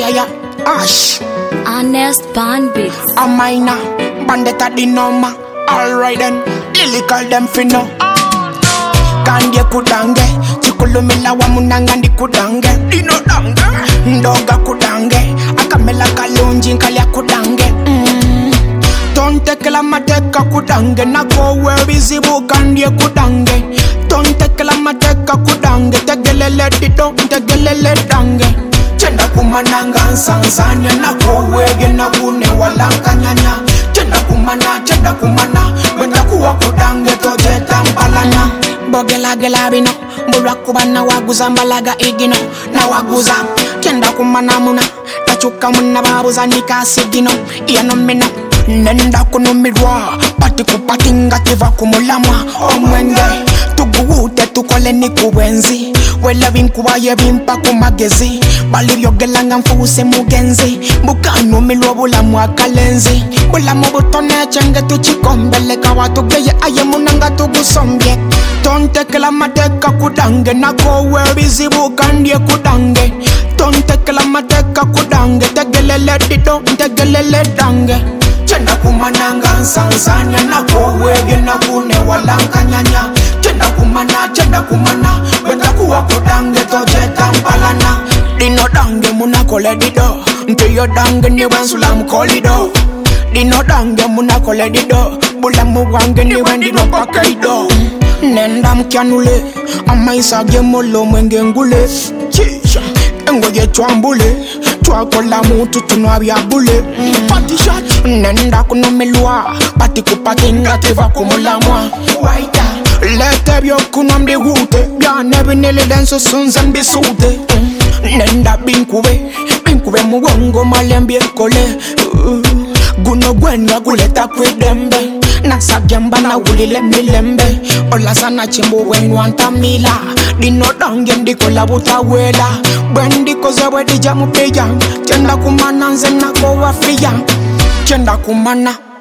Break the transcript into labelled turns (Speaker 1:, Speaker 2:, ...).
Speaker 1: yeah. Ash.
Speaker 2: Honest Bandits.
Speaker 1: A minor. Bandit at the number. Alright then. Lily call them finno. Kandye kudange. Chikulumila wa munanga ndi kudange. Dino dange. Ndoga kudange. Akamela kalunji nkalya kudange. Tonte la mateka kudange. Nako webizibu kandye kudange. Tonte la mateka kudange. Tegelele dido. Tegelele dange. Chenda kumananga nsansanya. Nako wege na gune walankanyanya. Chenda kumana. Wenda kuwa kudange toje tambalana. Bogela gela bino. Burakubana waguza mbalaga igino. Na waguza. Chenda kumana muna. Tachuka muna babuza nikasigino. Iyano mino. Nenda kunumirwa. Pati kupatinga tiva kumulamwa. Omwenge. Tuguute tukole ni kuwenzi. Wela vinkuwa ye vimpa kumagezi. Balivyo gelanga mfuse mugenzi. Bukanu milwa bula mwakalenzi. Bula mubutone chenge tuchikombele. Kawa tugeye aye munanga tugusombye. Tonte la mateka kudange. Nako webizibu kandye kudange. Tonte la mateka kudange. Tegelele dido. Tegelele dange. Chenda kumananga nsansanya. Nako wege na gune walankanyanya. Chenda kumana. Wenda kuwa kudange toje tambalana. Dino dange munakole dido. Nteyo dange ni wensula mkolido. Dino dange munakole dido. Bula muwange ni wendino pakaido. Nenda mkianule. Amaisa gemolo mwenge ngule. Chisha. Engoye chwambule. Chwakola mutu tunwabia bule. Pati shot. Nenda kunumelua. Pati kupatinga tiva kumulamwa. Waita. Lete byo kunwamde hute. Bya nebinele denso sunzan bisute. Nenda binkube mugongo malembye kole. Guno gwenya guleta kwidembe. Nasagyamba na wulile milembe. Ola sana chimbo wenwanta mila. Dino dange ndikola butawela. Bwendi koze wedi jamu peja. Chenda kumana nze nako wafia. Chenda kumana.